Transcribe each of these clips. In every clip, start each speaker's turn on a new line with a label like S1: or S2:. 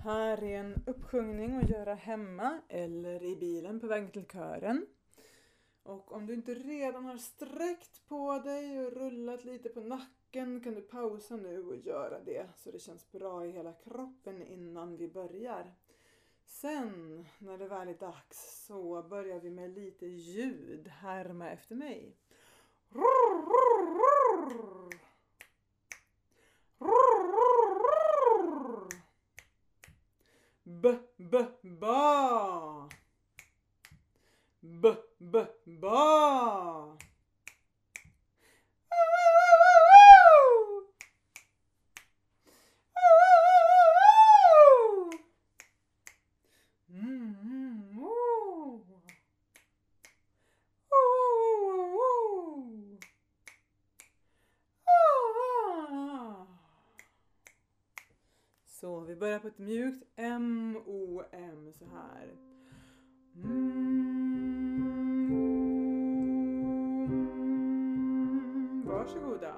S1: Här är en uppsjungning att göra hemma eller i bilen på väg till kören. Och om du inte redan har sträckt på dig och rullat lite på nacken kan du pausa nu och göra det så det känns bra i hela kroppen innan vi börjar. Sen när det väl är dags så börjar vi med lite ljud. Härma efter mig. Ba. Ba. Så vi börjar på ett mjukt M-O-M så här. Varsågoda.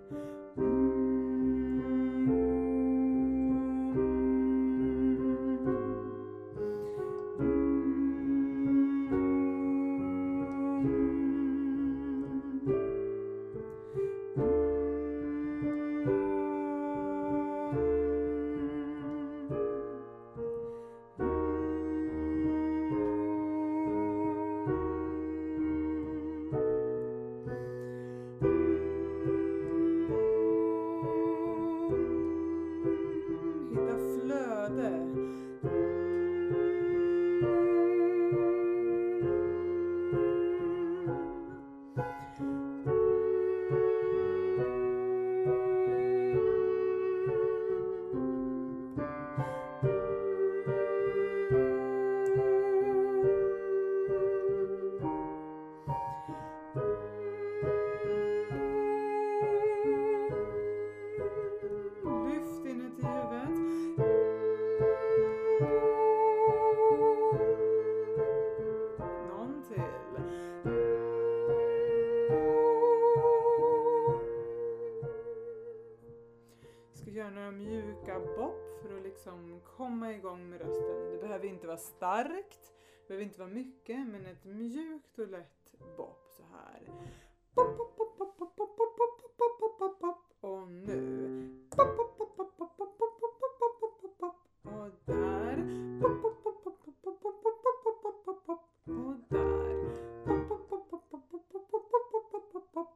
S1: Några mjuka bopp för att liksom komma igång med rösten. Det behöver inte vara starkt, det behöver inte vara mycket, men ett mjukt och lätt bopp så här. Pop, pop, pop, pop, pop, pop, pop, pop, pop, pop, pop, pop. Och nu. Pop, pop, pop, pop, pop, pop, pop, pop, pop, pop, pop, pop. Och där. Pop, pop, pop, pop, pop, pop, pop, pop, pop, pop, pop, pop. Och där. Pop, pop, pop, pop, pop, pop, pop, pop, pop, pop, pop, pop.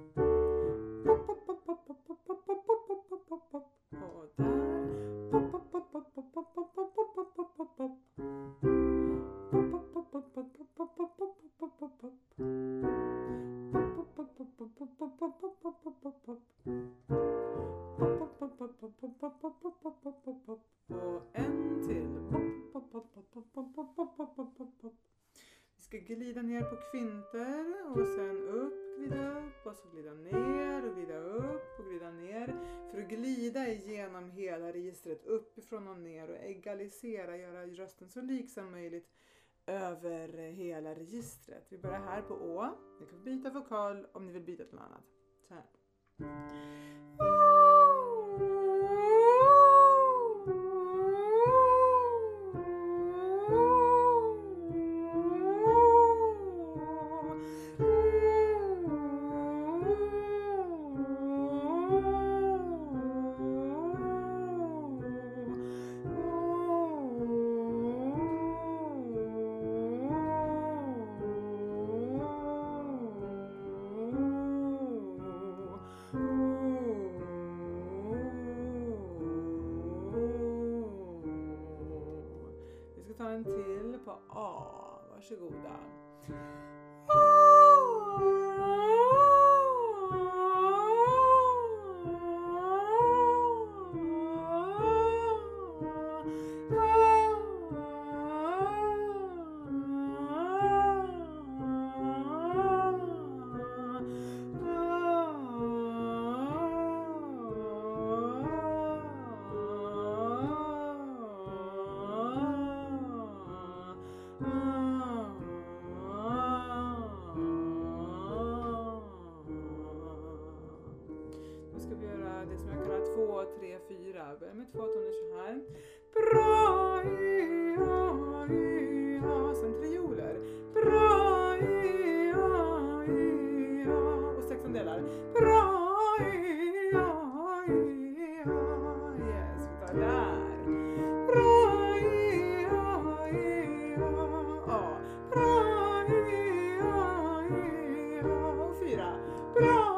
S1: Och en till. Vi ska glida ner på kvinter och sen upp, glida upp och så glida ner och glida upp och glida ner. För att glida igenom hela registret uppifrån och ner och egalisera, göra rösten så lik som möjligt över hela registret. Vi börjar här på Å. Ni kan byta vokal om ni vill byta till något annat. Så här. Ta en till på A. Varsågoda. här. Bra, ja, ja. Sen trioler. Bra, ja, ja. Och 16 delar. Bra, ja, ja. Yes, vi tar där. Bra, ja, ja. Bra, ja, ja. Och 4. Bra.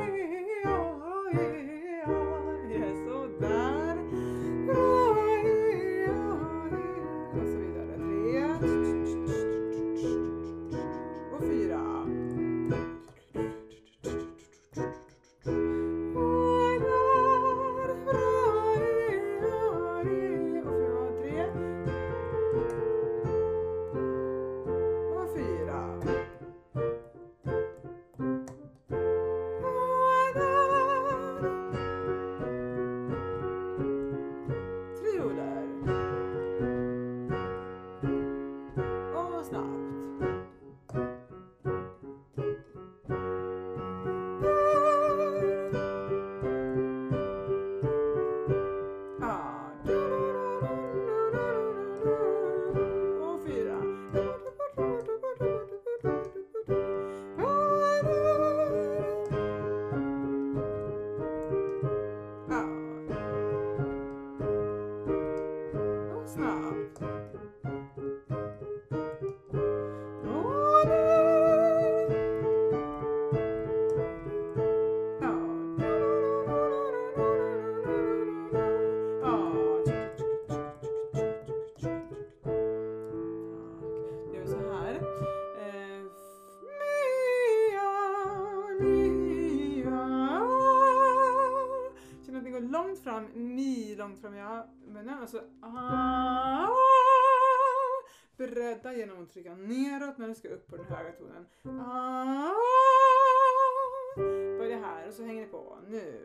S1: Långt fram, långt fram, ja. Men alltså, bredda genom att trycka neråt när du ska upp på den höga tonen. Börja här och så hänger det på. Nu.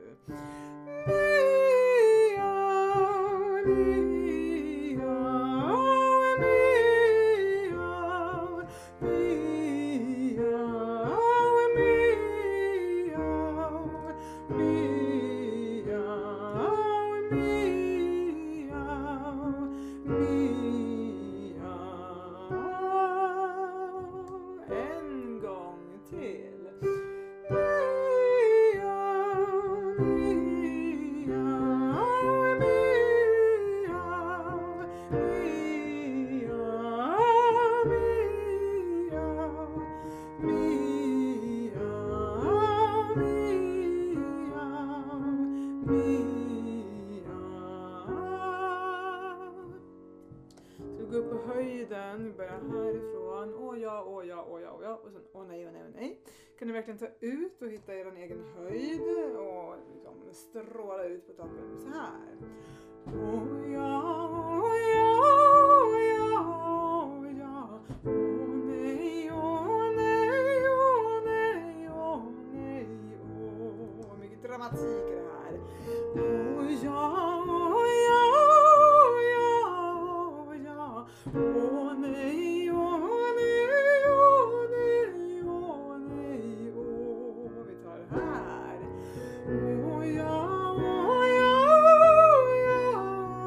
S1: Gå upp på höjden, vi börjar härifrån, åh ja, och sen åh nej. Kan ni verkligen ta ut och hitta er egen höjd och liksom stråla ut på toppen så här. Åh ja, åh nej, mycket dramatik i det här. Åh ja. Åh nej, vi tar det här. Åh ja,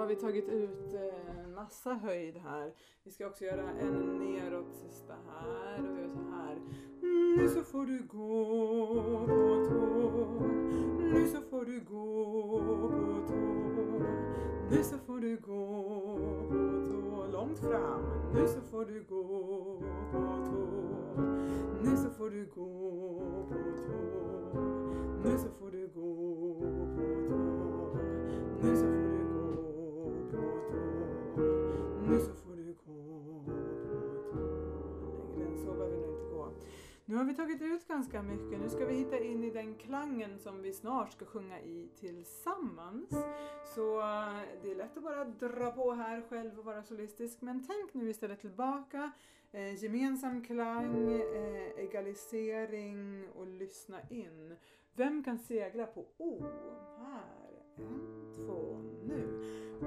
S1: vi tagit ut en massa höjd här. Vi ska också göra en neråt sista här. Och vi gör så här. Nu så får du gå på tå. Nu så får du gå på tå. Nu så får du gå på tå. Långt fram. Nu så får du gå på tå. Nu så får du gå på tå. Nu så får du gå på tå. Nu så får du gå på tå. Nu så får du gå på tå. Längre än så behöver vi nog inte gå. Nu har vi tagit ut ganska mycket. Nu ska vi hitta in i den klangen som vi snart ska sjunga i tillsammans. Så det är lätt att bara dra på här själv och vara solistisk. Men tänk nu istället tillbaka. Gemensam klang, egalisering och lyssna in. Vem kan segla på O? Här. 1, 2, nu.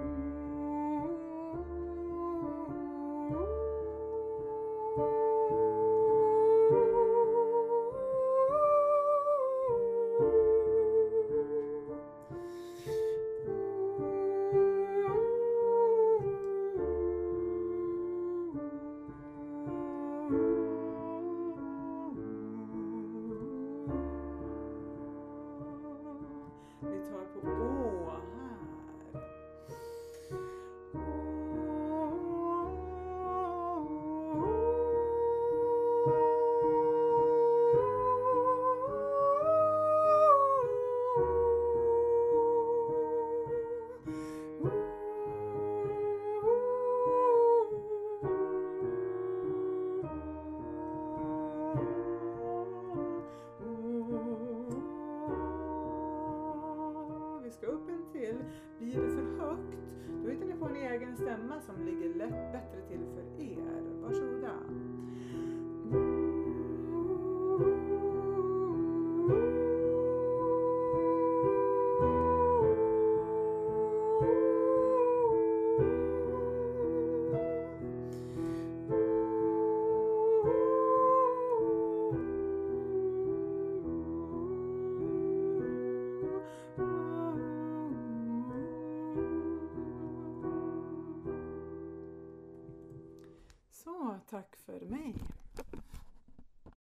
S1: Vi tar på Å här. Vi ska upp en till. Blir det för högt, då hittar ni på en egen stämma som ligger bättre till för er. Varsågoda. Så, tack för mig.